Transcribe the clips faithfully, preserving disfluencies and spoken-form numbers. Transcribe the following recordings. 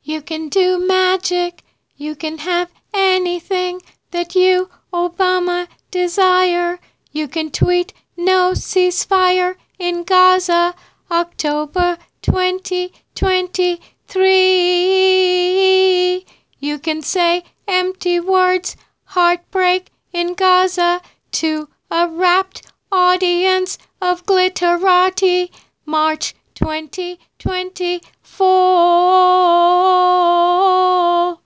You can do magic. You can have anything that you, Obama, desire. You can tweet no ceasefire in Gaza, October twenty twenty-three. You can say empty words, heartbreak in Gaza, to a rapt audience of glitterati, March twenty twenty-four.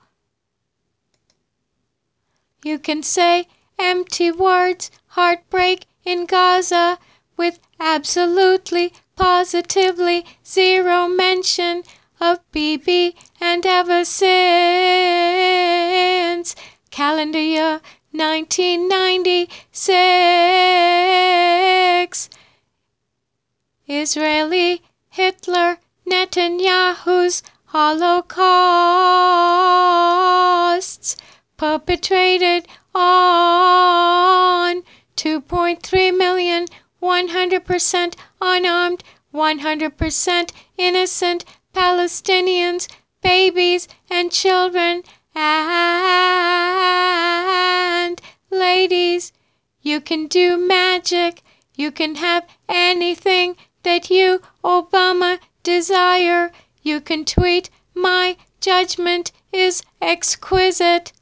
You can say empty words, heartbreak in Gaza, with absolutely, positively zero mention of Bibi, and ever since calendar year nineteen ninety-six. Israeli Hitler Netanyahu's holocausts perpetrated on two point three million one hundred percent unarmed, one hundred percent innocent Palestinians, babies and children and ladies. You can do magic. You can have anything that you, Obama, desire. You can tweet, my judgment is exquisite.